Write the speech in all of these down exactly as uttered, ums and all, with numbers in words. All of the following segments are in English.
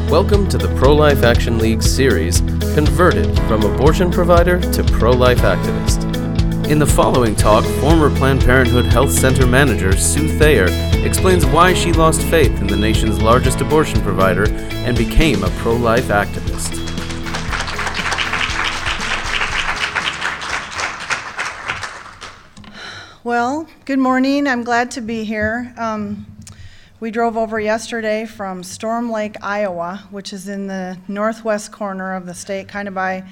Welcome to the Pro-Life Action League series, Converted from Abortion Provider to Pro-Life Activist. In the following talk, former Planned Parenthood Health Center manager Sue Thayer explains why she lost faith in the nation's largest abortion provider and became a pro-life activist. Well, good morning. I'm glad to be here. Um, we drove over yesterday from Storm Lake, Iowa, which is in the northwest corner of the state, kind of by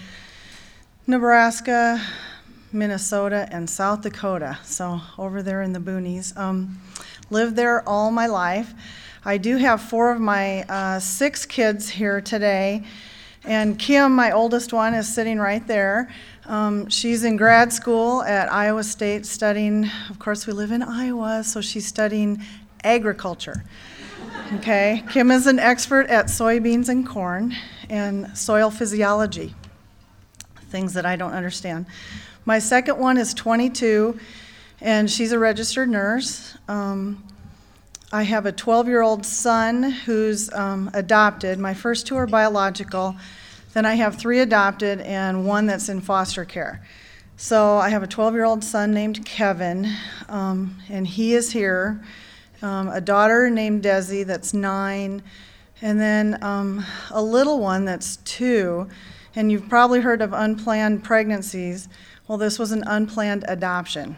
Nebraska, Minnesota, and South Dakota, so over there in the boonies. Um, lived there all my life. I do have four of my uh, six kids here today, and Kim, my oldest one, is sitting right there. Um, she's in grad school at Iowa State studying, of course we live in Iowa, so she's studying agriculture. Okay, Kim is an expert at soybeans and corn and soil physiology, things that I don't understand. My second one is twenty-two, and she's a registered nurse. Um, I have a twelve-year-old son who's um, adopted. My first two are biological. Then I have three adopted and one that's in foster care. So I have a twelve-year-old son named Kevin, um, and he is here. Um, a daughter named Desi that's nine, and then um, a little one that's two. And you've probably heard of unplanned pregnancies. Well, this was an unplanned adoption.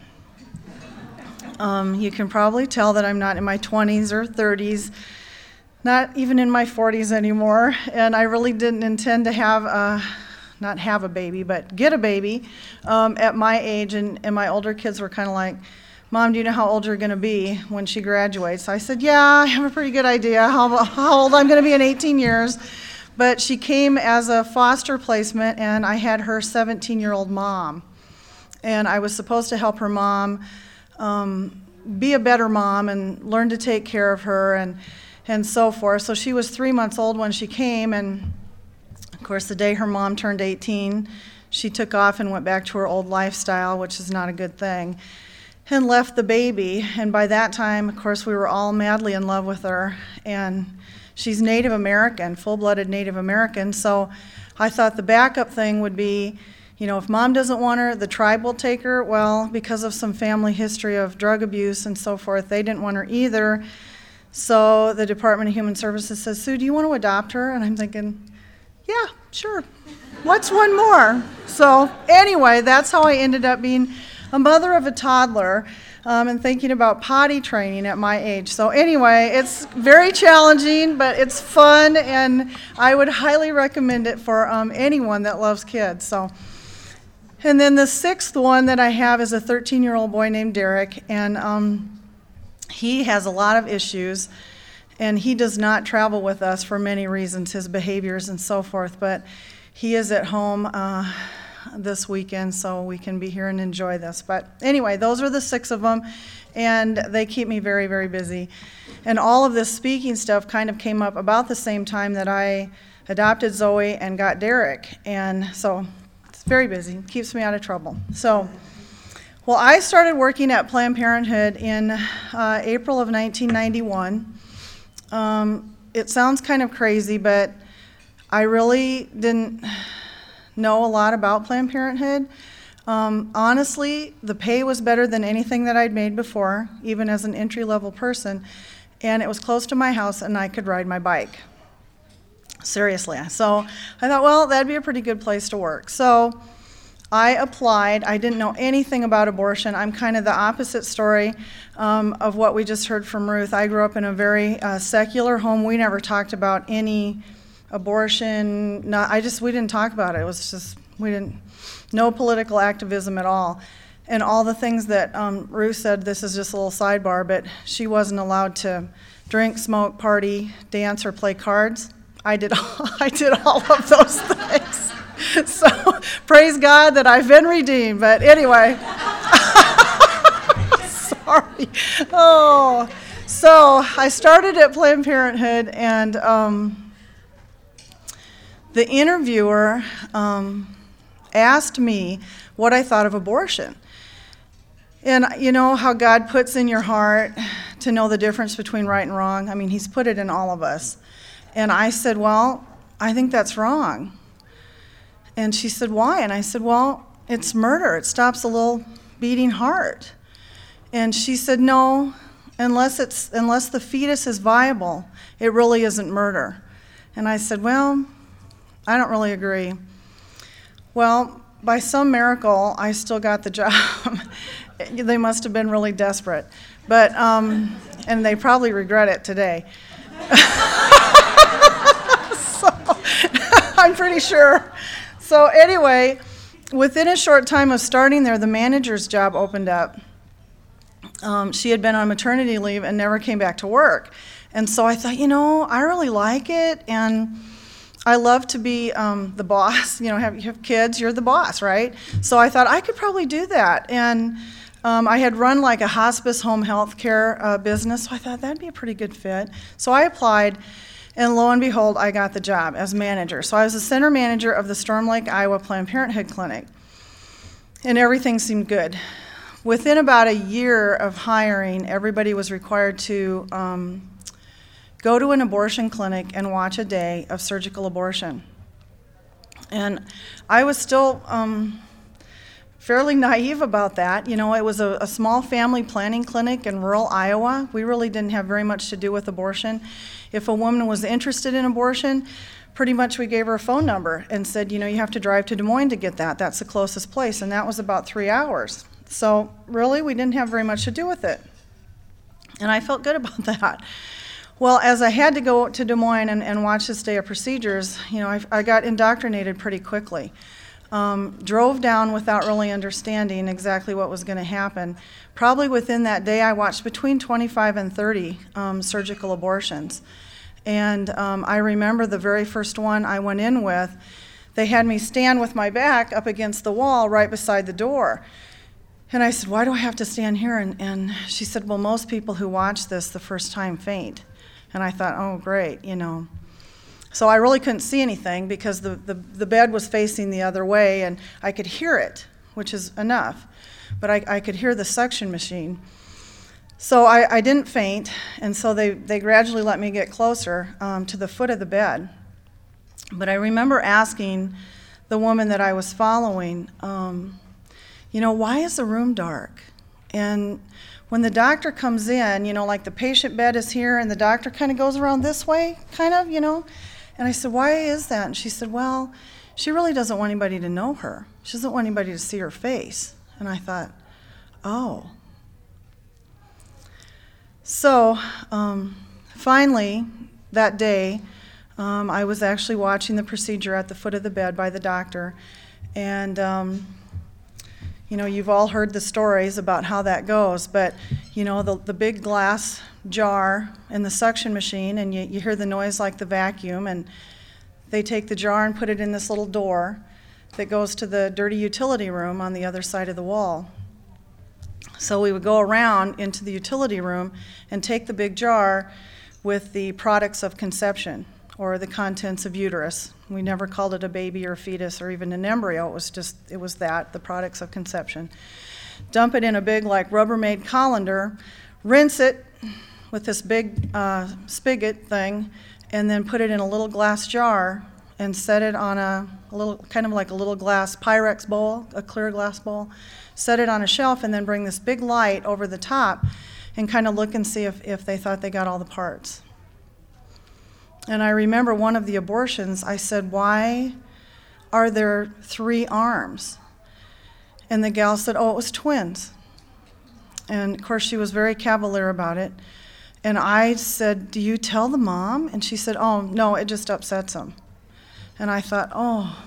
Um, you can probably tell that I'm not in my twenties or thirties, not even in my forties anymore, and I really didn't intend to have a, not have a baby, but get a baby um, at my age, and, and my older kids were kind of like, Mom, do you know how old you're going to be when she graduates? I said, yeah, I have a pretty good idea how, how old I'm going to be in eighteen years. But she came as a foster placement, and I had her seventeen-year-old mom. And I was supposed to help her mom um, be a better mom and learn to take care of her and, and so forth. So she was three months old when she came, and of course the day her mom turned eighteen, she took off and went back to her old lifestyle, which is not a good thing, and left the baby. And by that time, of course, we were all madly in love with her. And she's Native American, full-blooded Native American. So I thought the backup thing would be, you know, if Mom doesn't want her, the tribe will take her. Well, because of some family history of drug abuse and so forth, they didn't want her either. So the Department of Human Services says, Sue, do you want to adopt her? And I'm thinking, yeah, sure. What's one more? So anyway, that's how I ended up being a mother of a toddler, um, and thinking about potty training at my age. So anyway, it's very challenging, but it's fun, and I would highly recommend it for um, anyone that loves kids. So, and then the sixth one that I have is a thirteen-year-old boy named Derek, and um, he has a lot of issues, and he does not travel with us for many reasons, his behaviors and so forth, but he is at home uh, this weekend, so we can be here and enjoy this. But anyway, those are the six of them, and they keep me very, very busy. And all of this speaking stuff kind of came up about the same time that I adopted Zoe and got Derek, and so it's very busy, keeps me out of trouble. So, well, I started working at Planned Parenthood in uh, April of nineteen ninety-one. Um, it sounds kind of crazy, but I really didn't know a lot about Planned Parenthood. Um, honestly, the pay was better than anything that I'd made before, even as an entry-level person, and it was close to my house, and I could ride my bike. Seriously. So I thought, well, that'd be a pretty good place to work. So I applied. I didn't know anything about abortion. I'm kind of the opposite story um, of what we just heard from Ruth. I grew up in a very uh, secular home. We never talked about any abortion. No, I just, we didn't talk about it. It was just, we didn't, no political activism at all. And all the things that um, Ruth said, this is just a little sidebar, but she wasn't allowed to drink, smoke, party, dance, or play cards. I did all, I did all of those things. So praise God that I've been redeemed. But anyway, sorry. Oh, so I started at Planned Parenthood, and um, the interviewer um, asked me what I thought of abortion. And you know how God puts in your heart to know the difference between right and wrong? I mean, He's put it in all of us. And I said, well, I think that's wrong. And she said, why? And I said, well, it's murder. It stops a little beating heart. And she said, no, unless it's unless the fetus is viable, it really isn't murder. And I said, well, I don't really agree. Well, by some miracle, I still got the job. They must have been really desperate. But, um, and they probably regret it today. So, I'm pretty sure. So anyway, within a short time of starting there, the manager's job opened up. Um, she had been on maternity leave and never came back to work. And so I thought, you know, I really like it, and I love to be um, the boss. You know, have, you have kids, you're the boss, right? So I thought I could probably do that. And um, I had run like a hospice home health care uh, business, so I thought that'd be a pretty good fit. So I applied, and lo and behold, I got the job as manager. So I was the center manager of the Storm Lake, Iowa Planned Parenthood Clinic, and everything seemed good. Within about a year of hiring, everybody was required to um, go to an abortion clinic and watch a day of surgical abortion. And I was still um, fairly naive about that. You know, it was a, a small family planning clinic in rural Iowa. We really didn't have very much to do with abortion. If a woman was interested in abortion, pretty much we gave her a phone number and said, you know, you have to drive to Des Moines to get that. That's the closest place, and that was about three hours. So really, we didn't have very much to do with it. And I felt good about that. Well, as I had to go to Des Moines and, and watch this day of procedures, you know, I, I got indoctrinated pretty quickly. Um, drove down without really understanding exactly what was going to happen. Probably within that day, I watched between twenty-five and thirty um, surgical abortions. And um, I remember the very first one I went in with, they had me stand with my back up against the wall right beside the door. And I said, why do I have to stand here? And, and she said, well, most people who watch this the first time faint. And I thought, oh, great, you know. So I really couldn't see anything because the, the, the bed was facing the other way, and I could hear it, which is enough. But I, I could hear the suction machine. So I, I didn't faint, and so they, they gradually let me get closer um, to the foot of the bed. But I remember asking the woman that I was following, um, you know, why is the room dark? And when the doctor comes in, you know, like the patient bed is here and the doctor kind of goes around this way, kind of, you know. And I said, why is that? And she said, well, she really doesn't want anybody to know her. She doesn't want anybody to see her face. And I thought, oh. So um, finally, that day, um, I was actually watching the procedure at the foot of the bed by the doctor. And um, you know, you've all heard the stories about how that goes, but, you know, the, the big glass jar and the suction machine, and you, you hear the noise like the vacuum, and they take the jar and put it in this little door that goes to the dirty utility room on the other side of the wall. So we would go around into the utility room and take the big jar with the products of conception, or the contents of uterus. We never called it a baby or a fetus or even an embryo. It was just, it was that, the products of conception. Dump it in a big, like, Rubbermaid colander, rinse it with this big uh, spigot thing, and then put it in a little glass jar and set it on a, a little, kind of like a little glass Pyrex bowl, a clear glass bowl. Set it on a shelf and then bring this big light over the top and kind of look and see if, if they thought they got all the parts. And I remember one of the abortions, I said, why are there three arms? And the gal said, oh, it was twins. And of course, she was very cavalier about it. And I said, do you tell the mom? And she said, oh, no, it just upsets them. And I thought, oh.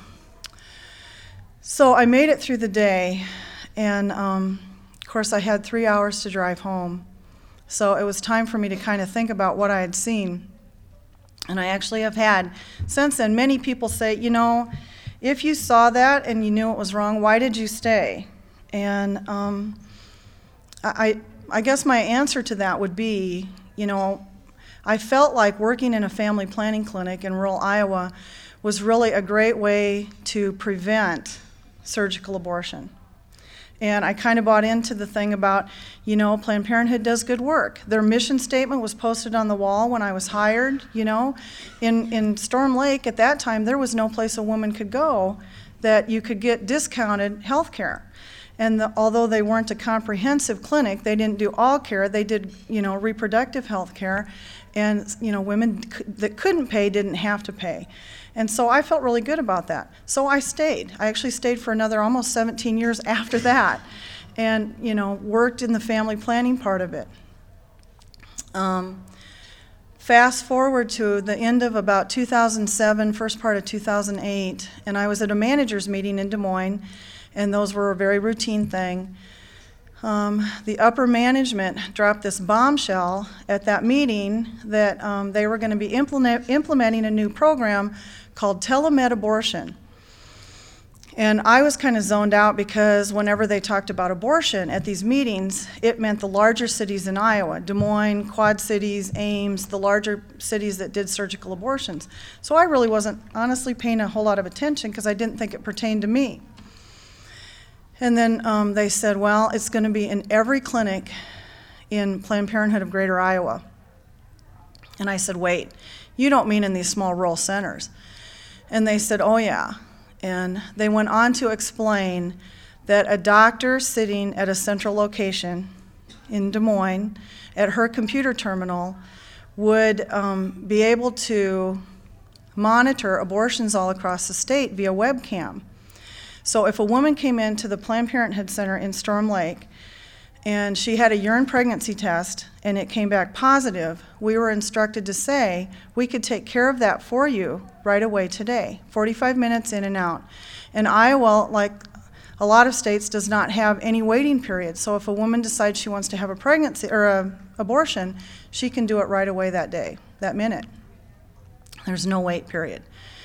So I made it through the day. And um, of course, I had three hours to drive home. So it was time for me to kind of think about what I had seen. And I actually have had, since then, many people say, you know, if you saw that and you knew it was wrong, why did you stay? And um, I, I guess my answer to that would be, you know, I felt like working in a family planning clinic in rural Iowa was really a great way to prevent surgical abortion. And I kind of bought into the thing about, you know, Planned Parenthood does good work. Their mission statement was posted on the wall when I was hired, you know. In, in Storm Lake at that time, there was no place a woman could go that you could get discounted health care. And the, although they weren't a comprehensive clinic, they didn't do all care. They did, you know, reproductive health care. And, you know, women c- that couldn't pay didn't have to pay. And so I felt really good about that. So I stayed. I actually stayed for another almost seventeen years after that, and, you know, worked in the family planning part of it. Um, fast forward to the end of about two thousand seven, first part of two thousand eight, and I was at a managers meeting in Des Moines, and those were a very routine thing. Um, the upper management dropped this bombshell at that meeting that um, they were going to be implement, implementing a new program called telemed abortion. And I was kind of zoned out because whenever they talked about abortion at these meetings, it meant the larger cities in Iowa, Des Moines, Quad Cities, Ames, the larger cities that did surgical abortions. So I really wasn't honestly paying a whole lot of attention because I didn't think it pertained to me. And then um, they said, well, it's going to be in every clinic in Planned Parenthood of Greater Iowa. And I said, wait, you don't mean in these small rural centers? And they said, oh yeah. And they went on to explain that a doctor sitting at a central location in Des Moines at her computer terminal would um, be able to monitor abortions all across the state via webcam. So if a woman came into the Planned Parenthood Center in Storm Lake and she had a urine pregnancy test and it came back positive, we were instructed to say, we could take care of that for you right away today, forty-five minutes in and out. And Iowa, like a lot of states, does not have any waiting period. So if a woman decides she wants to have a pregnancy or a abortion, she can do it right away that day, that minute. There's no wait period.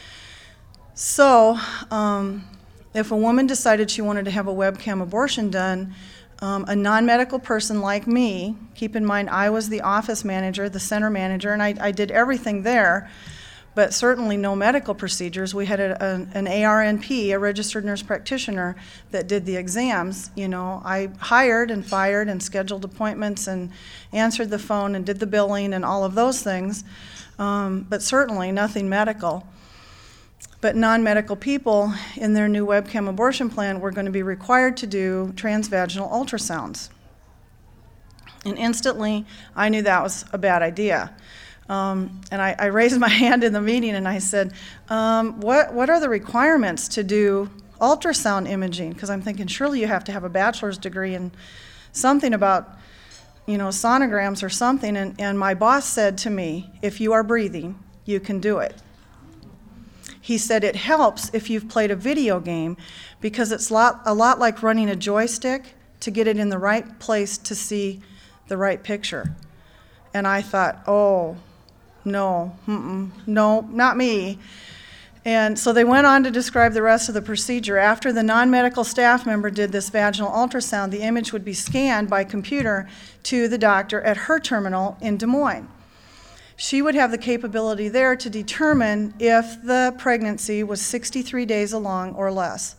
So, um, if a woman decided she wanted to have a webcam abortion done, um, a non-medical person like me, keep in mind I was the office manager, the center manager, and I, I did everything there, but certainly no medical procedures. We had a, a, an A R N P, a registered nurse practitioner, that did the exams. You know, I hired and fired and scheduled appointments and answered the phone and did the billing and all of those things, um, but certainly nothing medical. But non-medical people in their new webcam abortion plan were going to be required to do transvaginal ultrasounds. And instantly, I knew that was a bad idea. Um, and I, I raised my hand in the meeting and I said, um, what, what are the requirements to do ultrasound imaging? Because I'm thinking, surely you have to have a bachelor's degree in something about, you know, sonograms or something. And, and my boss said to me, if you are breathing, you can do it. He said it helps if you've played a video game because it's lot, a lot like running a joystick to get it in the right place to see the right picture. And I thought, oh, no, mm-mm, no, not me. And so they went on to describe the rest of the procedure. After the non-medical staff member did this vaginal ultrasound, the image would be scanned by computer to the doctor at her terminal in Des Moines. She would have the capability there to determine if the pregnancy was sixty-three days along or less.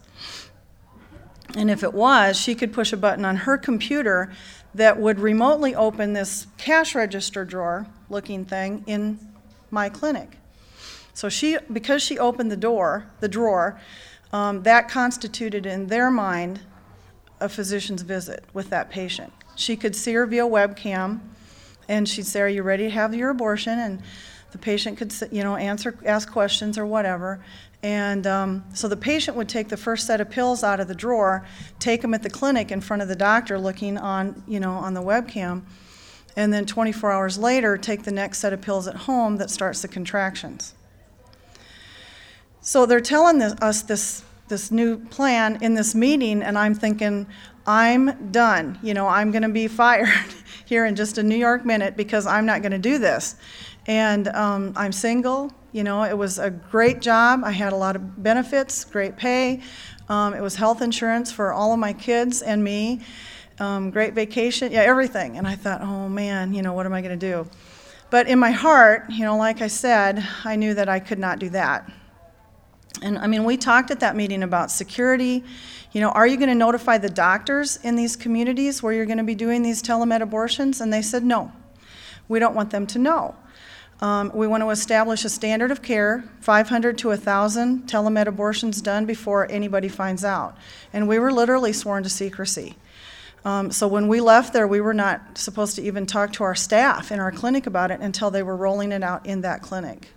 And if it was, she could push a button on her computer that would remotely open this cash register drawer looking thing in my clinic. So she, because she opened the door, the drawer, um, that constituted in their mind a physician's visit with that patient. She could see her via webcam. And she'd say, are you ready to have your abortion? And the patient could, you know, answer, ask questions or whatever. And um, so the patient would take the first set of pills out of the drawer, take them at the clinic in front of the doctor looking on, you know, on the webcam, and then twenty-four hours later, take the next set of pills at home that starts the contractions. So they're telling this, us this, this new plan in this meeting, and I'm thinking, I'm done. You know, I'm going to be fired here in just a New York minute because I'm not going to do this. And um, I'm single. You know, it was a great job. I had a lot of benefits, great pay. Um, it was health insurance for all of my kids and me. Um, great vacation, yeah, everything. And I thought, oh man, you know, what am I going to do? But in my heart, you know, like I said, I knew that I could not do that. And I mean, we talked at that meeting about security. You know, are you going to notify the doctors in these communities where you're going to be doing these telemed abortions? And they said, no, we don't want them to know. Um, we want to establish a standard of care, five hundred to one thousand telemed abortions done before anybody finds out. And we were literally sworn to secrecy. Um, so when we left there, we were not supposed to even talk to our staff in our clinic about it until they were rolling it out in that clinic.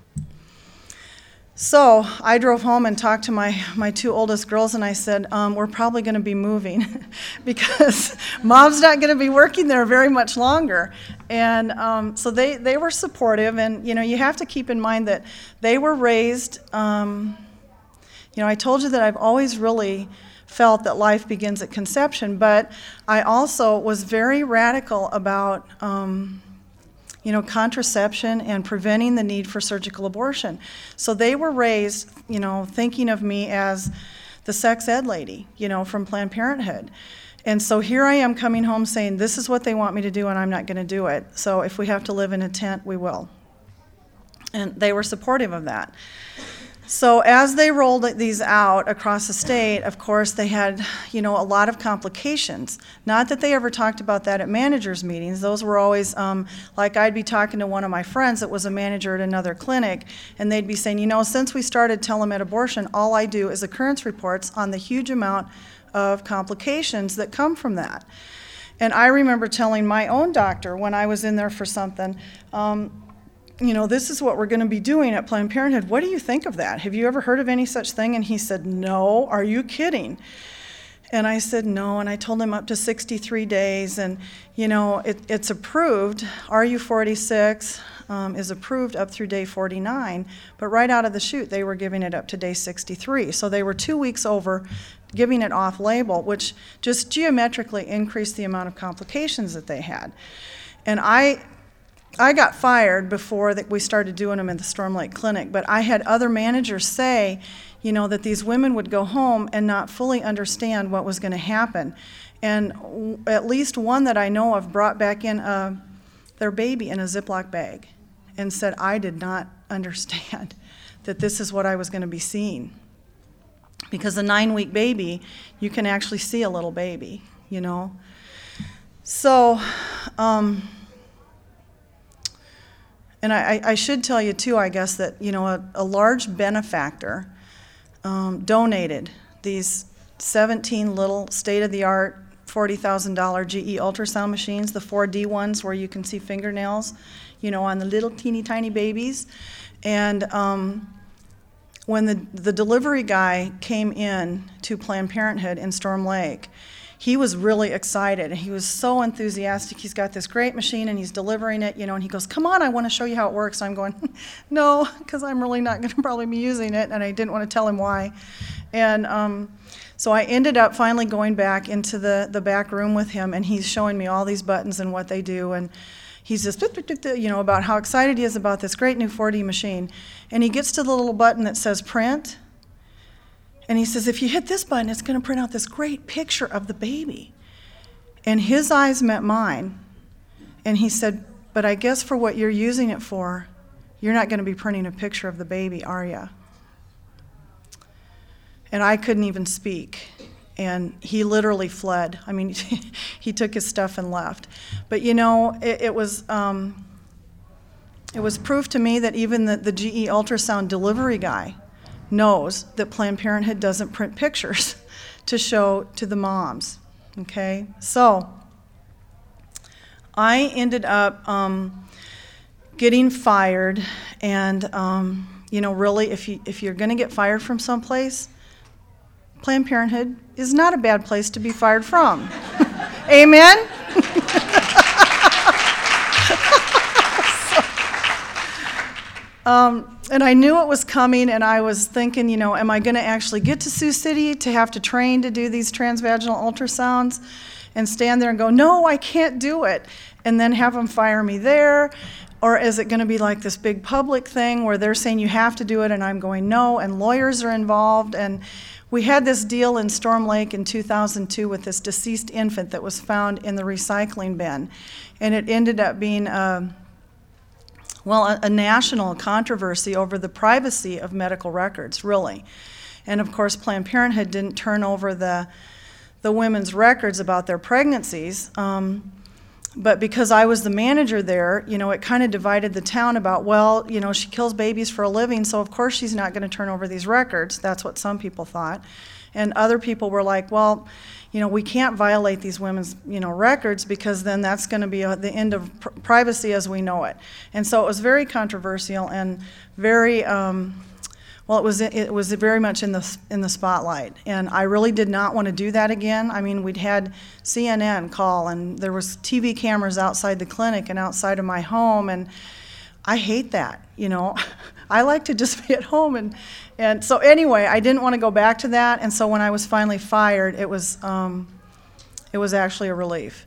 So I drove home and talked to my, my two oldest girls, and I said, um, we're probably going to be moving because Mom's not going to be working there very much longer. And um, so they, they were supportive, and you know, you have to keep in mind that they were raised, um, you know, I told you that I've always really felt that life begins at conception, but I also was very radical about um, you know, contraception and preventing the need for surgical abortion. So they were raised, you know, thinking of me as the sex ed lady, you know, from Planned Parenthood. And so here I am coming home saying, this is what they want me to do and I'm not going to do it. So if we have to live in a tent, we will. And they were supportive of that. So as they rolled these out across the state, of course, they had, you know, a lot of complications. Not that they ever talked about that at managers' meetings. Those were always, um, like I'd be talking to one of my friends that was a manager at another clinic, and they'd be saying, you know, since we started telemed abortion, all I do is occurrence reports on the huge amount of complications that come from that. And I remember telling my own doctor when I was in there for something, um, you know, this is what we're going to be doing at Planned Parenthood. What do you think of that? Have you ever heard of any such thing? And he said, no, are you kidding? And I said, no, and I told him up to sixty-three days, and, you know, it, it's approved. R U forty-six um, is approved up through day forty-nine, but right out of the chute, they were giving it up to day sixty-three. So they were two weeks over giving it off-label, which just geometrically increased the amount of complications that they had. And I... I got fired before that we started doing them in the Storm Lake Clinic, but I had other managers say, you know, that these women would go home and not fully understand what was going to happen. And w- at least one that I know of brought back in a, their baby in a Ziploc bag and said, I did not understand that this is what I was going to be seeing. Because a nine-week baby, you can actually see a little baby, you know. So, um... And I, I should tell you, too, I guess, that, you know, a, a large benefactor um, donated these seventeen little state-of-the-art forty thousand dollars G E ultrasound machines, the four D ones where you can see fingernails, you know, on the little teeny tiny babies. And um, when the, the delivery guy came in to Planned Parenthood in Storm Lake, he was really excited. He was so enthusiastic. He's got this great machine and he's delivering it, you know, and he goes, come on, I want to show you how it works. I'm going, no, because I'm really not going to probably be using it, and I didn't want to tell him why. And um, so I ended up finally going back into the, the back room with him, and he's showing me all these buttons and what they do, and he's just, you know, about how excited he is about this great new four D machine. And he gets to the little button that says print, and he says, if you hit this button, it's going to print out this great picture of the baby. And his eyes met mine, and he said, but I guess for what you're using it for, you're not going to be printing a picture of the baby, are you? And I couldn't even speak. And he literally fled. I mean, he took his stuff and left. But you know, it, it was um, it was proof to me that even the, the G E ultrasound delivery guy knows that Planned Parenthood doesn't print pictures to show to the moms. Okay, so I ended up um, getting fired, and um, you know, really, if you if you're going to get fired from someplace, Planned Parenthood is not a bad place to be fired from. Amen? so, um, and I knew it was coming, and I was thinking, you know, am I going to actually get to Sioux City to have to train to do these transvaginal ultrasounds and stand there and go, no, I can't do it, and then have them fire me there? Or is it going to be like this big public thing where they're saying you have to do it, and I'm going no, and lawyers are involved? And we had this deal in Storm Lake in two thousand two with this deceased infant that was found in the recycling bin, and it ended up being a well, a, a national controversy over the privacy of medical records, really. And of course, Planned Parenthood didn't turn over the, the women's records about their pregnancies. Um, But because I was the manager there, you know, it kind of divided the town about, well, you know, she kills babies for a living, so of course she's not going to turn over these records. That's what some people thought. And other people were like, well, you know, we can't violate these women's, you know, records because then that's going to be a, the end of pr- privacy as we know it. And so it was very controversial and very... Um, Well, it was it was very much in the in the spotlight, and I really did not want to do that again. I mean, we'd had C N N call, and there was T V cameras outside the clinic and outside of my home, and I hate that. You know, I like to just be at home, and and so anyway, I didn't want to go back to that, and so when I was finally fired, it was um, it was actually a relief.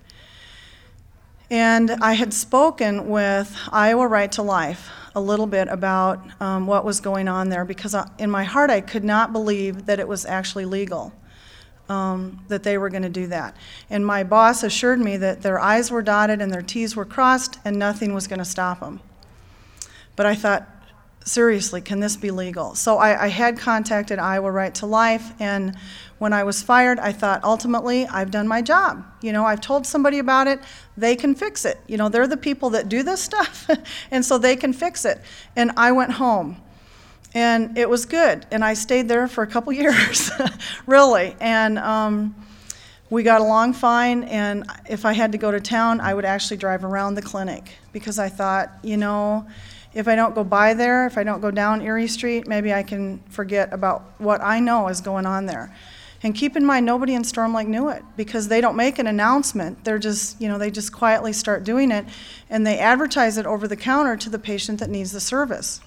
And I had spoken with Iowa Right to Life a little bit about um, what was going on there, because I, in my heart I could not believe that it was actually legal, um, that they were going to do that. And my boss assured me that their I's were dotted and their T's were crossed and nothing was going to stop them. But I thought, seriously, can this be legal? So I, I had contacted Iowa Right to Life, and when I was fired, I thought, ultimately, I've done my job. You know, I've told somebody about it, they can fix it. You know, they're the people that do this stuff, and so they can fix it. And I went home, and it was good, and I stayed there for a couple years, really. And um, we got along fine, and if I had to go to town, I would actually drive around the clinic, because I thought, you know, if I don't go by there, if I don't go down Erie Street, maybe I can forget about what I know is going on there. And keep in mind, nobody in Storm Lake knew it, because they don't make an announcement. They're just, you know, they just quietly start doing it, and they advertise it over the counter to the patient that needs the service.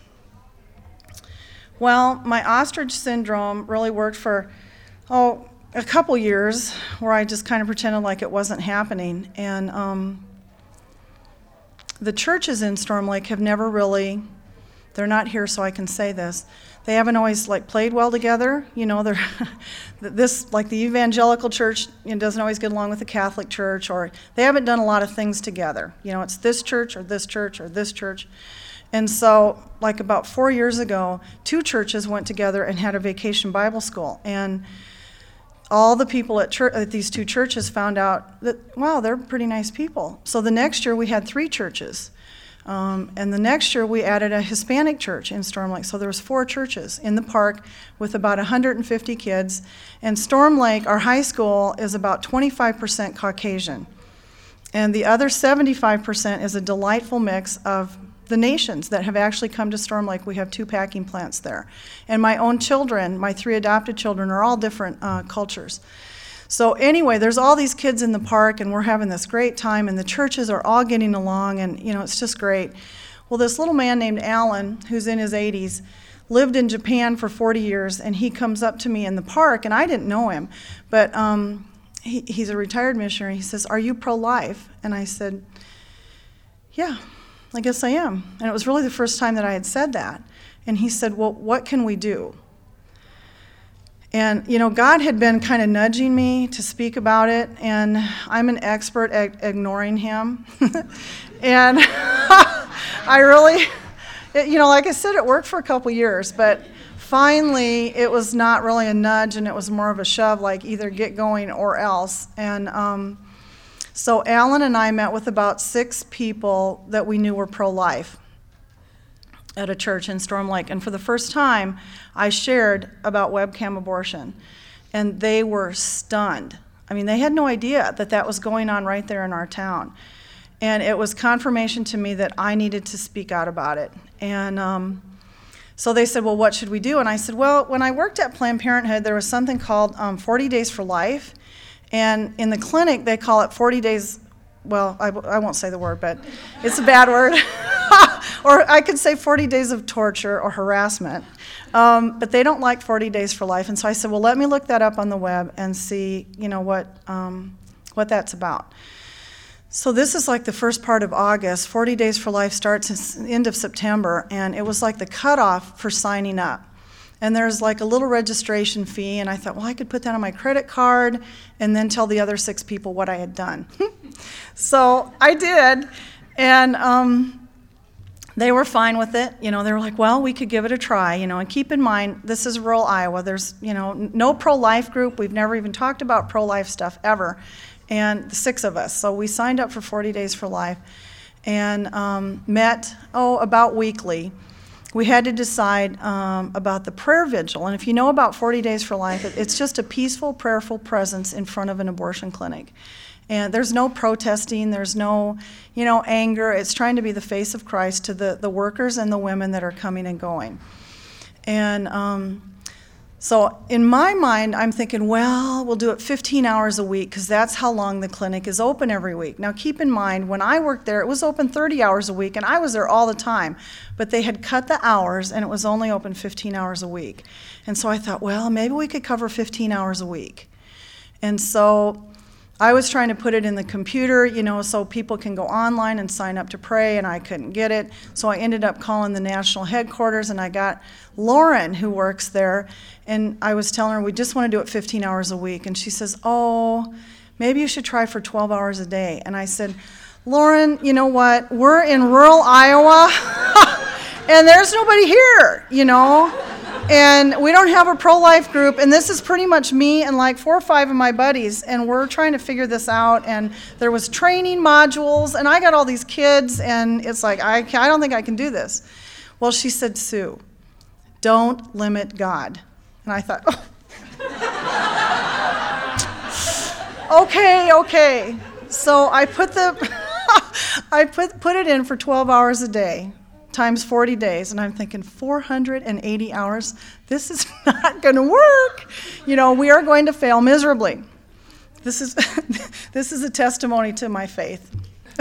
Well, my ostrich syndrome really worked for, oh, a couple years, where I just kind of pretended like it wasn't happening. And um, the churches in Storm Lake have never really, they're not here so I can say this, they haven't always like played well together. You know, they're this, like the evangelical church, you know, doesn't always get along with the Catholic church, or they haven't done a lot of things together. You know, it's this church or this church or this church. And so, like about four years ago, two churches went together and had a vacation Bible school. And all the people at, church, at these two churches found out that, wow, they're pretty nice people. So the next year we had three churches. Um, and the next year we added a Hispanic church in Storm Lake. So there was four churches in the park with about one hundred fifty kids. And Storm Lake, our high school, is about twenty-five percent Caucasian. And the other seventy-five percent is a delightful mix of the nations that have actually come to Storm Lake. We have two packing plants there. And my own children, my three adopted children, are all different uh, cultures. So anyway, there's all these kids in the park, and we're having this great time, and the churches are all getting along, and you know, it's just great. Well, this little man named Alan, who's in his eighties, lived in Japan for forty years, and he comes up to me in the park, and I didn't know him, but um, he, he's a retired missionary. He says, "Are you pro-life?" And I said, "Yeah, I guess I am." And it was really the first time that I had said that. And he said, "Well, what can we do?" And, you know, God had been kind of nudging me to speak about it, and I'm an expert at ignoring him. And I really, it, you know, like I said, it worked for a couple years, but finally it was not really a nudge, and it was more of a shove, like either get going or else. And um, so Alan and I met with about six people that we knew were pro-life at a church in Storm Lake. And for the first time, I shared about webcam abortion. And they were stunned. I mean, they had no idea that that was going on right there in our town. And it was confirmation to me that I needed to speak out about it. And um, so they said, well, what should we do? And I said, well, when I worked at Planned Parenthood, there was something called um, forty days for life. And in the clinic, they call it forty days, well, I, I won't say the word, but it's a bad word. Or I could say forty days of torture or harassment. Um, but they don't like forty days for life. And so I said, well, let me look that up on the web and see, you know, what um, what that's about. So this is like the first part of August. forty days for life starts at the end of September, and it was like the cutoff for signing up. And there's like a little registration fee, and I thought, well, I could put that on my credit card and then tell the other six people what I had done. So I did, and um, they were fine with it. You know, they were like, well, we could give it a try, you know, and keep in mind, this is rural Iowa. There's, you know, no pro-life group. We've never even talked about pro-life stuff ever, and the six of us. So we signed up for forty Days for Life and um, met, oh, about weekly. We had to decide um, about the prayer vigil. And if you know about forty Days for Life, it, it's just a peaceful, prayerful presence in front of an abortion clinic. And there's no protesting, there's no, you know, anger. It's trying to be the face of Christ to the, the workers and the women that are coming and going. And um, so in my mind, I'm thinking, well, we'll do it fifteen hours a week because that's how long the clinic is open every week. Now keep in mind, when I worked there, it was open thirty hours a week, and I was there all the time. But they had cut the hours, and it was only open fifteen hours a week. And so I thought, well, maybe we could cover fifteen hours a week. And so I was trying to put it in the computer, you know, so people can go online and sign up to pray, and I couldn't get it. So I ended up calling the national headquarters, and I got Lauren, who works there, and I was telling her we just want to do it fifteen hours a week. And she says, oh, maybe you should try for twelve hours a day. And I said, Lauren, you know what? We're in rural Iowa, and there's nobody here, you know. And we don't have a pro-life group, and this is pretty much me and like four or five of my buddies, and we're trying to figure this out. And there was training modules, and I got all these kids, and it's like, I, I don't think I can do this. Well, she said, Sue, don't limit God. And I thought, oh. okay, okay. So I put the, I put put it in for twelve hours a day, times forty days, and I'm thinking four hundred eighty hours, this is not going to work. You know, we are going to fail miserably. This is this is a testimony to my faith.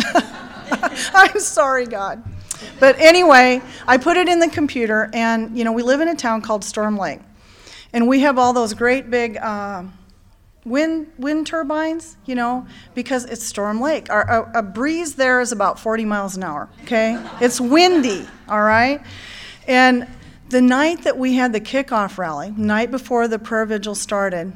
I'm sorry, God. But anyway, I put it in the computer, and, you know, we live in a town called Storm Lake, and we have all those great big uh, wind wind turbines, you know, because it's Storm Lake. Our, a, a breeze there is about forty miles an hour, okay? It's windy, all right? And the night that we had the kickoff rally, night before the prayer vigil started,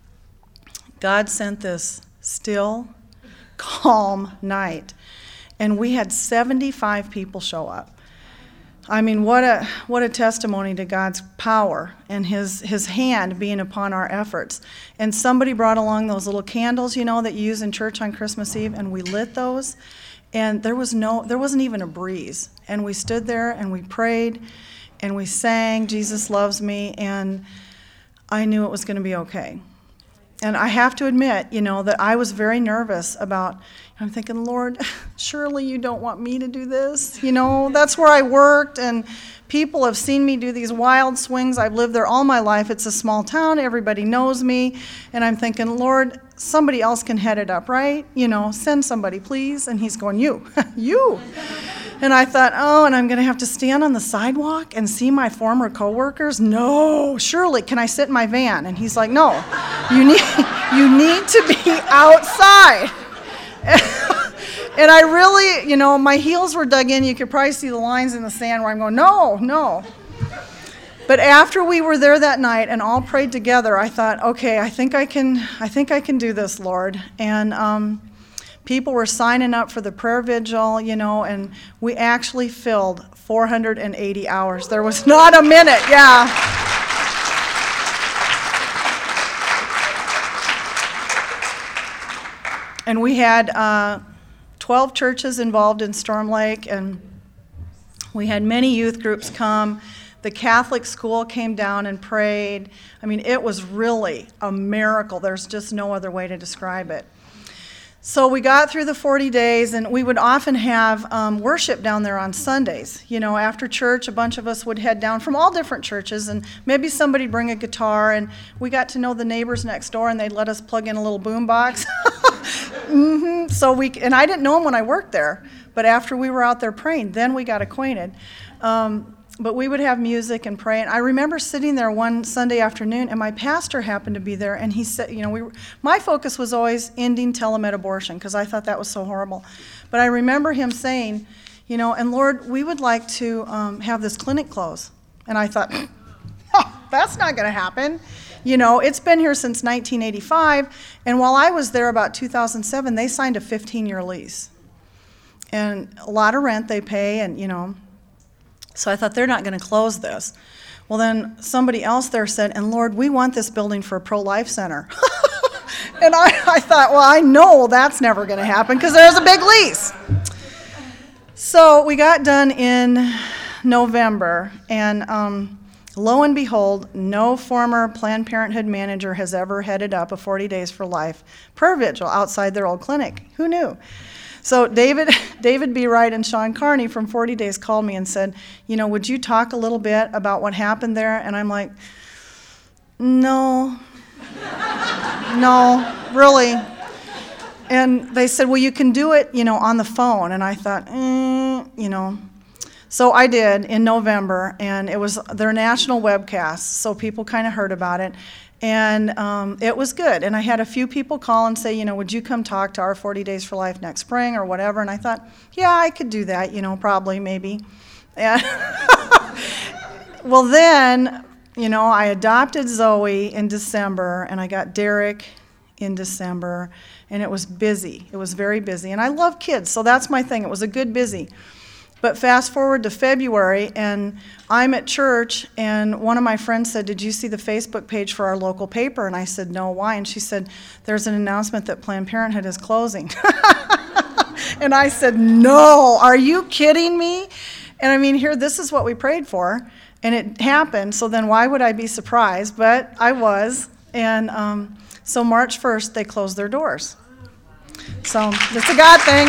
God sent this still, calm night. And we had seventy-five people show up. I mean, what a what a testimony to God's power and his his hand being upon our efforts. And somebody brought along those little candles, you know, that you use in church on Christmas Eve, and we lit those, and there was no there wasn't even a breeze. And we stood there and we prayed and we sang Jesus Loves Me, and I knew it was going to be okay. And I have to admit, you know, that I was very nervous about, I'm thinking, Lord, surely you don't want me to do this. You know, that's where I worked, and people have seen me do these wild swings. I've lived there all my life. It's a small town. Everybody knows me. And I'm thinking, Lord, somebody else can head it up, right? You know, send somebody, please. And he's going, you, you. And I thought, oh, and I'm going to have to stand on the sidewalk and see my former coworkers? No, surely, can I sit in my van? And he's like, no, you need, you need to be outside. And I really, you know, my heels were dug in. You could probably see the lines in the sand where I'm going, no, no. But after we were there that night and all prayed together, I thought, okay, I think I can, I think I can do this, Lord. And um, people were signing up for the prayer vigil, you know, and we actually filled four hundred eighty hours. There was not a minute, yeah. And we had uh, twelve churches involved in Storm Lake, and we had many youth groups come. The Catholic school came down and prayed. I mean, it was really a miracle. There's just no other way to describe it. So we got through the forty days, and we would often have um, worship down there on Sundays. You know, after church, a bunch of us would head down from all different churches, and maybe somebody'd bring a guitar, and we got to know the neighbors next door, and they'd let us plug in a little boom box. mm-hmm. So we, and I didn't know them when I worked there, but after we were out there praying, then we got acquainted. Um, But we would have music and pray. And I remember sitting there one Sunday afternoon, and my pastor happened to be there, and he said, you know, we were, my focus was always ending telemed abortion, because I thought that was so horrible. But I remember him saying, you know, and Lord, we would like to um, have this clinic close. And I thought, oh, that's not going to happen. You know, it's been here since nineteen eighty-five, and while I was there about two thousand seven, they signed a fifteen-year lease. And a lot of rent they pay, and, you know, So I thought, they're not going to close this. Well, then somebody else there said, and Lord, we want this building for a pro-life center. And I, I thought, well, I know that's never going to happen because there's a big lease. So we got done in November, and um, lo and behold, no former Planned Parenthood manager has ever headed up a forty days for life prayer vigil outside their old clinic. Who knew? So David David B. Wright and Sean Carney from forty days called me and said, you know, would you talk a little bit about what happened there? And I'm like, no, no, really. And they said, well, you can do it, you know, on the phone. And I thought, mm, you know. So I did in November, and it was their national webcast, so people kind of heard about it. And um, it was good. And I had a few people call and say, you know, would you come talk to our forty days for life next spring or whatever? And I thought, yeah, I could do that, you know, probably, maybe. And well, then, you know, I adopted Zoe in December, and I got Derek in December, and it was busy. It was very busy. And I love kids, so that's my thing. It was a good busy. But fast forward to February, and I'm at church, and one of my friends said, did you see the Facebook page for our local paper? And I said, no, why? And she said, there's an announcement that Planned Parenthood is closing. And I said, no, are you kidding me? And I mean, here, this is what we prayed for, and it happened, so then why would I be surprised? But I was, and um, so March first, they closed their doors. So it's a God thing.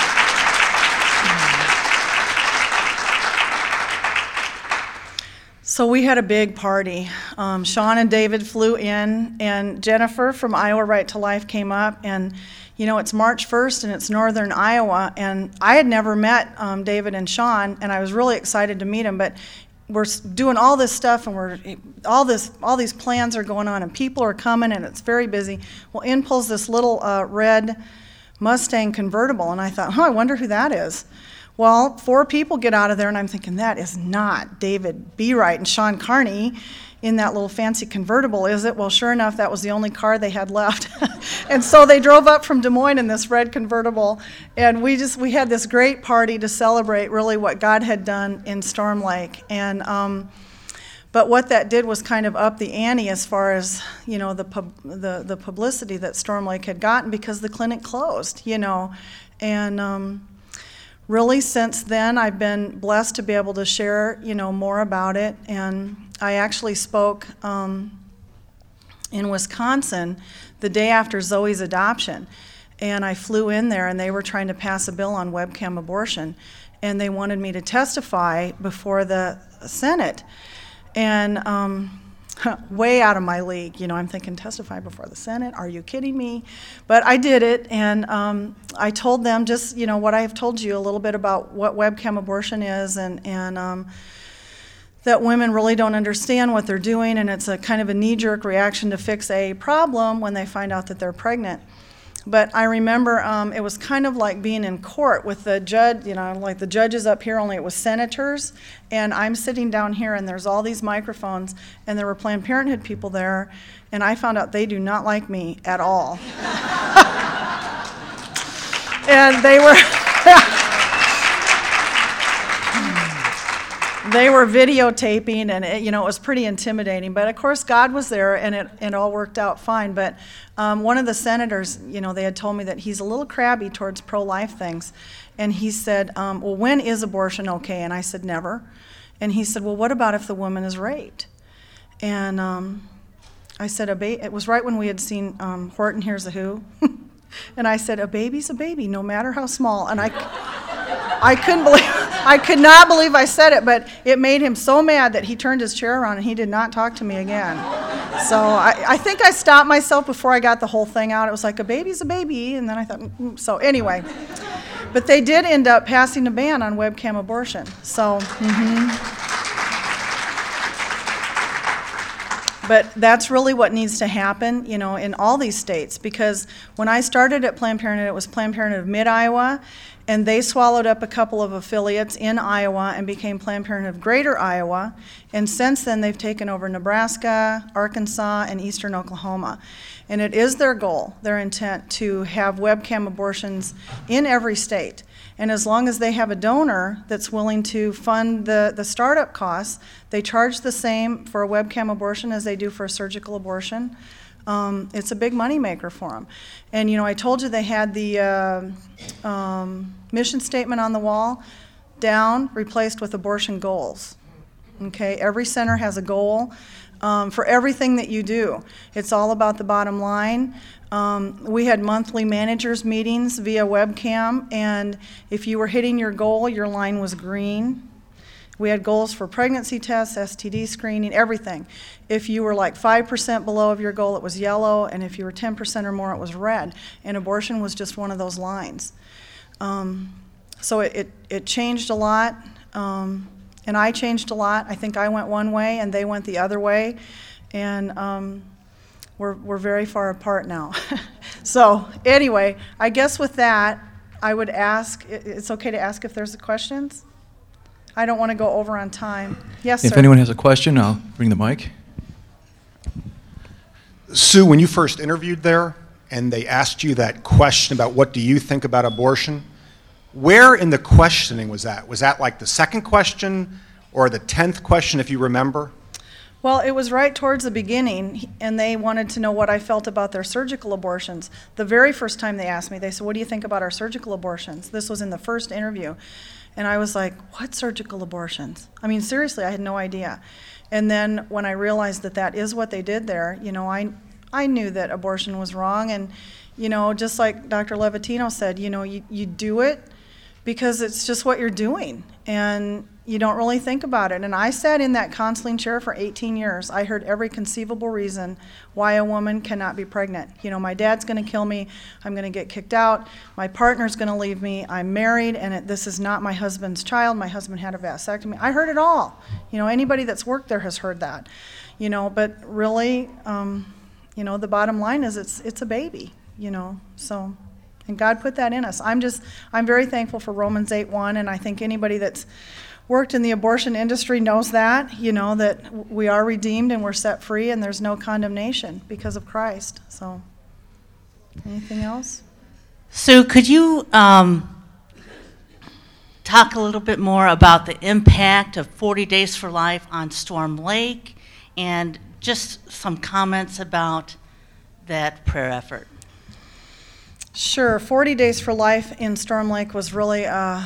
So we had a big party. Um, Sean and David flew in, and Jennifer from Iowa Right to Life came up, and you know, it's March first, and it's northern Iowa, and I had never met um, David and Sean, and I was really excited to meet them, but we're doing all this stuff, and we're all this, all these plans are going on, and people are coming, and it's very busy. Well, in pulls this little uh, red Mustang convertible, and I thought, huh, I wonder who that is. Well, four people get out of there, and I'm thinking, that is not David B. Wright and Sean Carney in that little fancy convertible, is it? Well, sure enough, that was the only car they had left. And so they drove up from Des Moines in this red convertible, and we just we had this great party to celebrate really what God had done in Storm Lake. And um, but what that did was kind of up the ante as far as, you know, the pub, the the publicity that Storm Lake had gotten because the clinic closed, you know, and. Um, Really, since then, I've been blessed to be able to share, you know, more about it. And I actually spoke um, in Wisconsin the day after Zoe's adoption. And I flew in there, and they were trying to pass a bill on webcam abortion. And they wanted me to testify before the Senate. And um, way out of my league. You know, I'm thinking, testify before the Senate? Are you kidding me? But I did it, and um, I told them just, you know, what I have told you a little bit about what webcam abortion is, and, and um, that women really don't understand what they're doing, and it's a kind of a knee-jerk reaction to fix a problem when they find out that they're pregnant. But I remember um, it was kind of like being in court with the judge, you know, like the judges up here, only it was senators, and I'm sitting down here, and there's all these microphones, and there were Planned Parenthood people there, and I found out they do not like me at all. And they were... They were videotaping, and it, you know, it was pretty intimidating. But of course, God was there, and it, it all worked out fine. But um, one of the senators, you know, they had told me that he's a little crabby towards pro-life things, and he said, um, "Well, when is abortion okay?" And I said, "Never." And he said, "Well, what about if the woman is raped?" And um, I said, "A ba-" It was right when we had seen um, Horton Hears a Who, and I said, "A baby's a baby, no matter how small." And I. I couldn't believe, I could not believe I said it, but it made him so mad that he turned his chair around and he did not talk to me again. So I, I think I stopped myself before I got the whole thing out. It was like, a baby's a baby, and then I thought, mm-hmm. So anyway. But they did end up passing a ban on webcam abortion. So, mm-hmm. But that's really what needs to happen, you know, in all these states, because when I started at Planned Parenthood, it was Planned Parenthood of Mid-Iowa, and they swallowed up a couple of affiliates in Iowa and became Planned Parenthood of Greater Iowa, and since then they've taken over Nebraska, Arkansas, and eastern Oklahoma. And it is their goal, their intent, to have webcam abortions in every state. And as long as they have a donor that's willing to fund the, the startup costs, they charge the same for a webcam abortion as they do for a surgical abortion. Um, it's a big moneymaker for them. And, you know, I told you they had the uh, um, mission statement on the wall, down, replaced with abortion goals. Okay, every center has a goal um, for everything that you do. It's all about the bottom line. Um, we had monthly managers meetings via webcam, and if you were hitting your goal, your line was green. We had goals for pregnancy tests, S T D screening, everything. If you were like five percent below of your goal, it was yellow, and if you were ten percent or more, it was red. And abortion was just one of those lines. Um, so it, it, it changed a lot, um, and I changed a lot. I think I went one way, and they went the other way, and um, we're, we're very far apart now. So anyway, I guess with that, I would ask, it's okay to ask if there's questions? I don't want to go over on time. Yes, If sir. anyone has a question, I'll bring the mic. Sue, when you first interviewed there and they asked you that question about what do you think about abortion, where in the questioning was that? Was that like the second question or the tenth question, if you remember? Well, it was right towards the beginning, and they wanted to know what I felt about their surgical abortions. The very first time they asked me, they said, what do you think about our surgical abortions? This was in the first interview. And I was like, what surgical abortions? I mean, seriously, I had no idea. And then when I realized that that is what they did there, you know, I I knew that abortion was wrong. And, you know, just like Doctor Levatino said, you know, you, you do it because it's just what you're doing. And you don't really think about it. And I sat in that counseling chair for eighteen years. I heard every conceivable reason why a woman cannot be pregnant. You know, my dad's going to kill me. I'm going to get kicked out. My partner's going to leave me. I'm married, and it, this is not my husband's child. My husband had a vasectomy. I heard it all. You know, anybody that's worked there has heard that. You know, but really, um, you know, the bottom line is it's it's a baby. You know, so. And God put that in us. I'm just, I'm very thankful for Romans eight one, and I think anybody that's worked in the abortion industry knows that, you know, that we are redeemed and we're set free and there's no condemnation because of Christ. So, anything else? So could you um, talk a little bit more about the impact of forty Days for Life on Storm Lake, and just some comments about that prayer effort? Sure. forty Days for Life in Storm Lake was really, uh,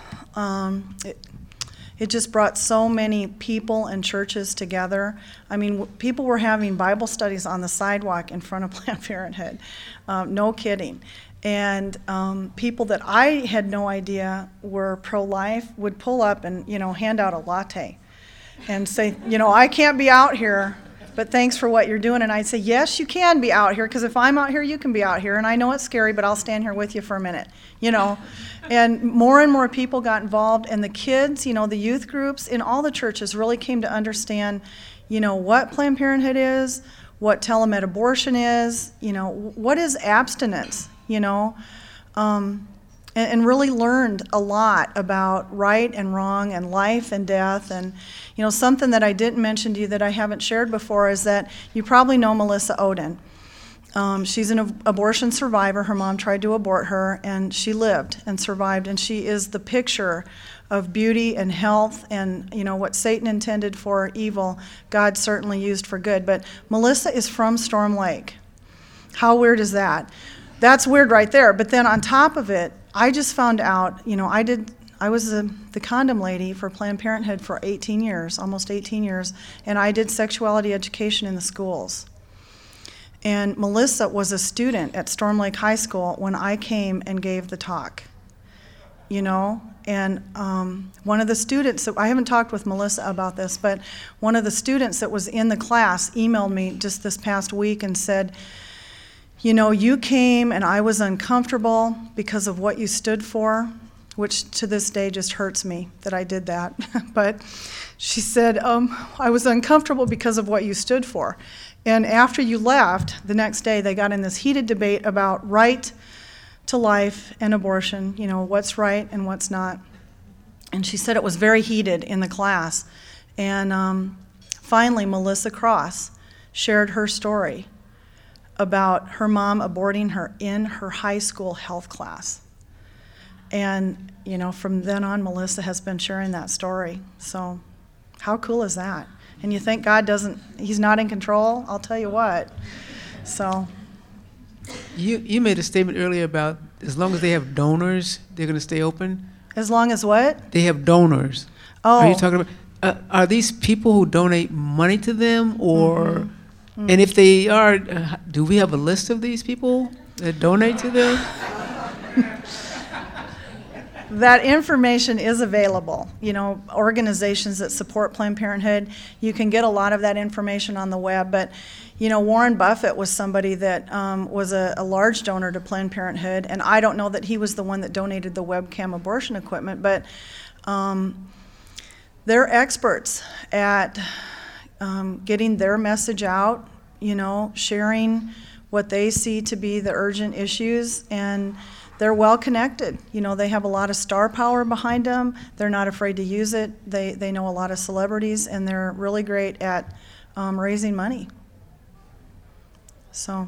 um, it, it just brought so many people and churches together. I mean, w- people were having Bible studies on the sidewalk in front of Planned Parenthood. Um, no kidding. And um, people that I had no idea were pro-life would pull up and, you know, hand out a latte and say, you know, I can't be out here, but thanks for what you're doing. And I'd say, yes, you can be out here, because if I'm out here, you can be out here. And I know it's scary, but I'll stand here with you for a minute, you know. And more and more people got involved, and the kids, you know, the youth groups in all the churches really came to understand, you know, what Planned Parenthood is, what telemed abortion is, you know, what is abstinence, you know. Um, and, and really learned a lot about right and wrong and life and death. And, you know, something that I didn't mention to you that I haven't shared before is that you probably know Melissa Oden. Um, she's an ab- abortion survivor. Her mom tried to abort her, and she lived and survived. And she is the picture of beauty and health, and, you know, what Satan intended for evil, God certainly used for good. But Melissa is from Storm Lake. How weird is that? That's weird right there. But then on top of it, I just found out, you know, I did, I was a, the condom lady for Planned Parenthood for eighteen years, almost eighteen years, and I did sexuality education in the schools. And Melissa was a student at Storm Lake High School when I came and gave the talk, you know, and um, one of the students, that, I haven't talked with Melissa about this, but one of the students that was in the class emailed me just this past week and said, you know, you came and I was uncomfortable because of what you stood for, which to this day just hurts me that I did that. But she said, um, I was uncomfortable because of what you stood for. And after you left, the next day they got in this heated debate about right to life and abortion, you know, what's right and what's not. And she said it was very heated in the class. And um, finally, Melissa Cross shared her story about her mom aborting her in her high school health class. And, you know, from then on, Melissa has been sharing that story. So how cool is that? And you think God doesn't, he's not in control? I'll tell you what. So. You, you made a statement earlier about as long as they have donors, they're going to stay open. As long as what? They have donors. Oh. Are you talking about, uh, are these people who donate money to them, or, mm-hmm. Mm-hmm. and if they are, uh, do we have a list of these people that donate to them? That information is available. You know, organizations that support Planned Parenthood, you can get a lot of that information on the web. But, you know, Warren Buffett was somebody that um, was a, a large donor to Planned Parenthood, and I don't know that he was the one that donated the webcam abortion equipment, but um, they're experts at um, getting their message out, you know, sharing what they see to be the urgent issues, and they're well connected. You know, they have a lot of star power behind them. They're not afraid to use it. They they know a lot of celebrities, and they're really great at um, raising money. So.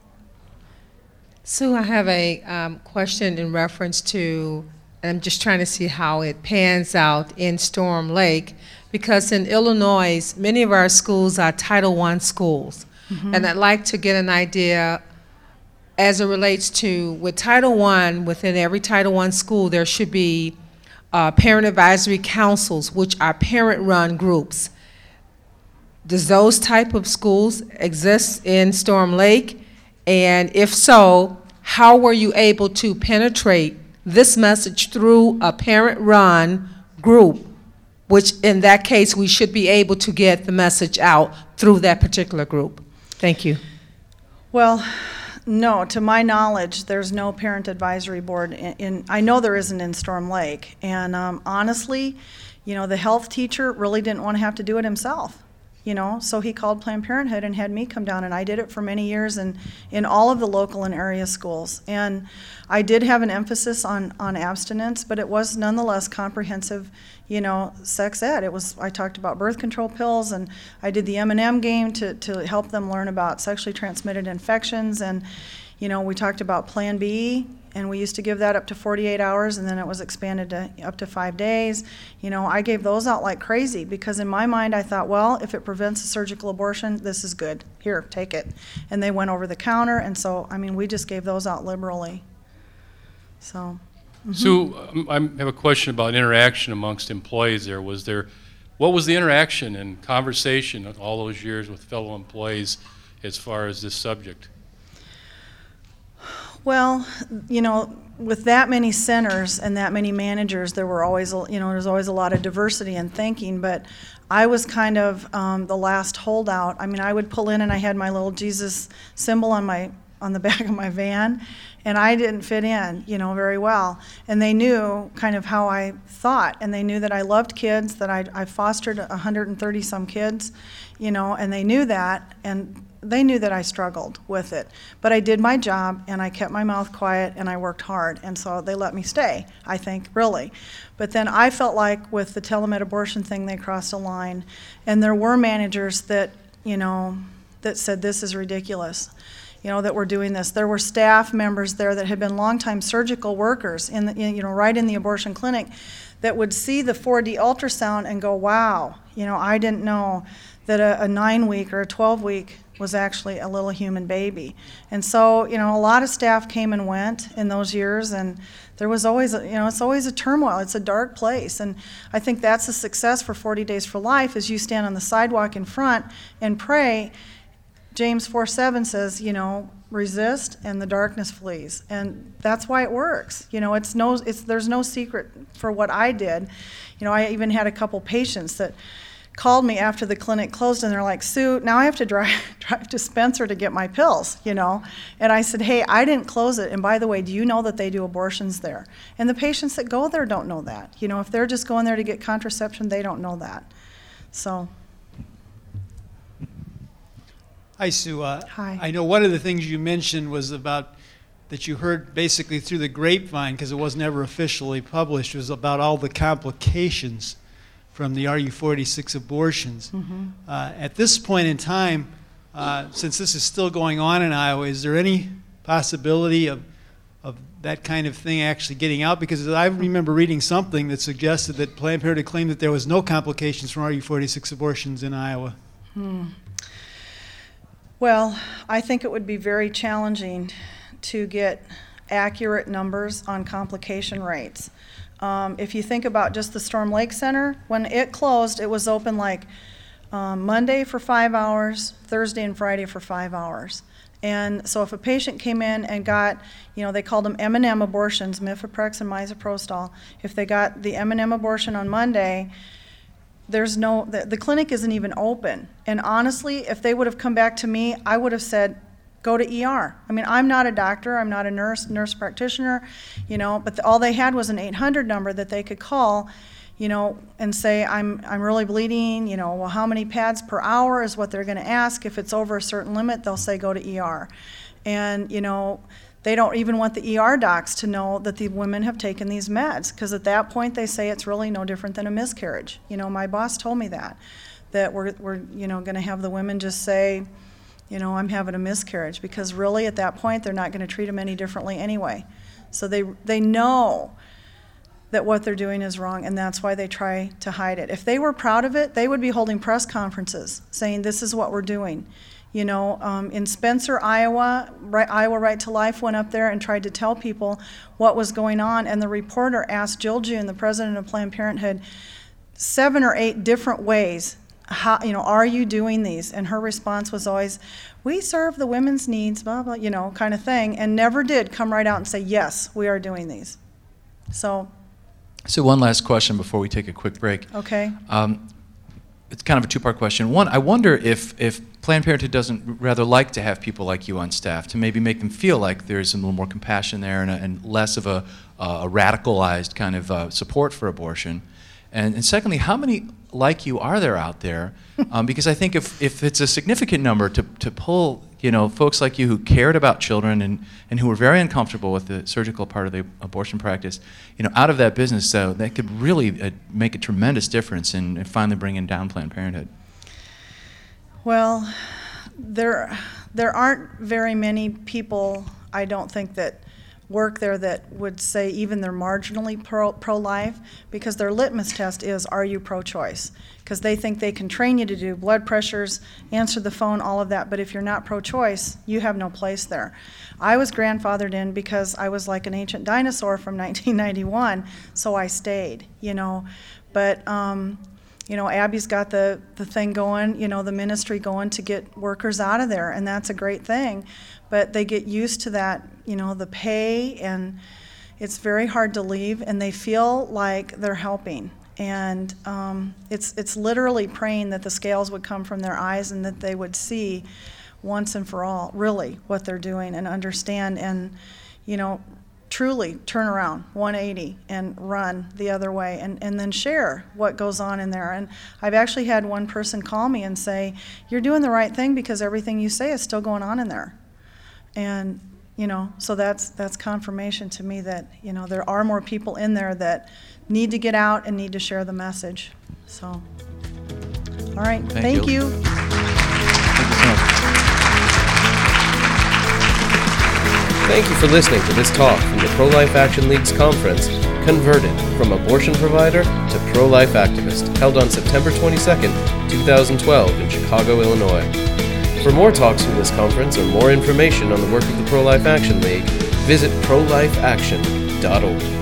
Sue, I have a um, question in reference to, and I'm just trying to see how it pans out in Storm Lake, because in Illinois, many of our schools are Title one schools. Mm-hmm. And I'd like to get an idea as it relates to, with Title one, within every Title one school, there should be uh, parent advisory councils, which are parent-run groups. Does those type of schools exist in Storm Lake? And if so, how were you able to penetrate this message through a parent-run group, which in that case, we should be able to get the message out through that particular group? Thank you. Well, no, to my knowledge, there's no parent advisory board in, in I know there isn't in Storm Lake. And um, honestly, you know, the health teacher really didn't want to have to do it himself. You know, so he called Planned Parenthood and had me come down, and I did it for many years in, in all of the local and area schools. And I did have an emphasis on, on abstinence, but it was nonetheless comprehensive, you know, sex ed. It was, I talked about birth control pills, and I did the M and M game to, to help them learn about sexually transmitted infections, and, you know, we talked about Plan B, and we used to give that up to forty-eight hours, and then it was expanded to up to five days. You know, I gave those out like crazy, because in my mind I thought, well, if it prevents a surgical abortion, this is good. Here, take it. And they went over the counter, and so, I mean, we just gave those out liberally. So. Mm-hmm. Sue, um, I have a question about interaction amongst employees there. Was there, what was the interaction and conversation of all those years with fellow employees as far as this subject? Well, you know, with that many centers and that many managers, there were always, you know, there's always a lot of diversity in thinking, but I was kind of um, the last holdout. I mean, I would pull in and I had my little Jesus symbol on my on the back of my van, and I didn't fit in, you know, very well. And they knew kind of how I thought, and they knew that I loved kids, that I, I fostered one hundred thirty some kids, you know, and they knew that, and they knew that I struggled with it. But I did my job, and I kept my mouth quiet, and I worked hard, and so they let me stay, I think, really. But then I felt like with the telemed abortion thing, they crossed a line, and there were managers that, you know, that said this is ridiculous, you know, that we're doing this. There were staff members there that had been longtime surgical workers in, the, in you know, right in the abortion clinic that would see the four D ultrasound and go, wow, you know, I didn't know that a, a nine-week or a twelve-week was actually a little human baby. And so, you know, a lot of staff came and went in those years, and there was always, a, you know, it's always a turmoil. It's a dark place, and I think that's a success for forty Days for Life, is you stand on the sidewalk in front and pray. James four seven says, you know, resist and the darkness flees, and that's why it works. You know, it's no, it's there's no secret for what I did. You know, I even had a couple patients that called me after the clinic closed, and they're like, Sue, now I have to drive drive to Spencer to get my pills, you know. And I said, hey, I didn't close it, and by the way, do you know that they do abortions there? And the patients that go there don't know that. You know, if they're just going there to get contraception, they don't know that. So. Hi, Sue. Uh, Hi. I know one of the things you mentioned was about that you heard basically through the grapevine, because it was never officially published, was about all the complications from the R U forty-six abortions. Mm-hmm. Uh, at this point in time, uh, since this is still going on in Iowa, is there any possibility of, of that kind of thing actually getting out? Because I remember reading something that suggested that Planned Parenthood claimed that there was no complications from R U forty-six abortions in Iowa. Hmm. Well, I think it would be very challenging to get accurate numbers on complication rates. Um, if you think about just the Storm Lake Center, when it closed, it was open like um, Monday for five hours, Thursday and Friday for five hours. And so if a patient came in and got, you know, they called them M and M abortions, Mifeprex and Misoprostol. If they got the M and M abortion on Monday, there's no, the, the clinic isn't even open. And honestly, if they would have come back to me, I would have said, go to E R. I mean, I'm not a doctor, I'm not a nurse, nurse practitioner, you know, but the, all they had was an eight hundred number that they could call, you know, and say, I'm I'm really bleeding, you know, well, how many pads per hour is what they're gonna ask. If it's over a certain limit, they'll say go to E R. And, you know, they don't even want the E R docs to know that the women have taken these meds, because at that point they say it's really no different than a miscarriage. You know, my boss told me that, that we're, we're you know, gonna have the women just say, you know, I'm having a miscarriage, because really at that point they're not going to treat them any differently anyway. So they they know that what they're doing is wrong, and that's why they try to hide it. If they were proud of it, they would be holding press conferences saying this is what we're doing. You know, um, in Spencer, Iowa, right, Iowa Right to Life went up there and tried to tell people what was going on, and the reporter asked Jill June, the president of Planned Parenthood, seven or eight different ways, how, you know, are you doing these? And her response was always, we serve the women's needs, blah, blah, you know, kind of thing, and never did come right out and say, yes, we are doing these. So. So one last question before we take a quick break. Okay. Um, it's kind of a two-part question. One, I wonder if, if Planned Parenthood doesn't rather like to have people like you on staff, to maybe make them feel like there's a little more compassion there and, a, and less of a, uh, a radicalized kind of uh, support for abortion. And, and secondly, how many like you are there out there? Um, because I think if, if it's a significant number to, to pull, you know, folks like you who cared about children and, and who were very uncomfortable with the surgical part of the abortion practice, you know, out of that business, so that could really uh, make a tremendous difference in, in finally bringing down Planned Parenthood. Well, there, there aren't very many people, I don't think, that work there that would say even they're marginally pro, pro-life, because their litmus test is, are you pro-choice? Because they think they can train you to do blood pressures, answer the phone, all of that, but if you're not pro-choice, you have no place there. I was grandfathered in because I was like an ancient dinosaur from nineteen ninety-one, so I stayed, you know. But, um, you know, Abby's got the, the thing going, you know, the ministry going to get workers out of there, and that's a great thing. But they get used to that, you know, the pay, and it's very hard to leave, and they feel like they're helping. And um, it's it's literally praying that the scales would come from their eyes and that they would see once and for all, really, what they're doing and understand and, you know, truly turn around one eighty and run the other way and, and then share what goes on in there. And I've actually had one person call me and say, you're doing the right thing because everything you say is still going on in there. And, you know, so that's that's confirmation to me that, you know, there are more people in there that need to get out and need to share the message. So, all right, thank, thank you. you. Thank you so much. Thank you for listening to this talk from the Pro-Life Action League's conference, Converted, from Abortion Provider to Pro-Life Activist, held on September twenty-second, two thousand twelve in Chicago, Illinois. For more talks from this conference or more information on the work of the Pro-Life Action League, visit pro life action dot org.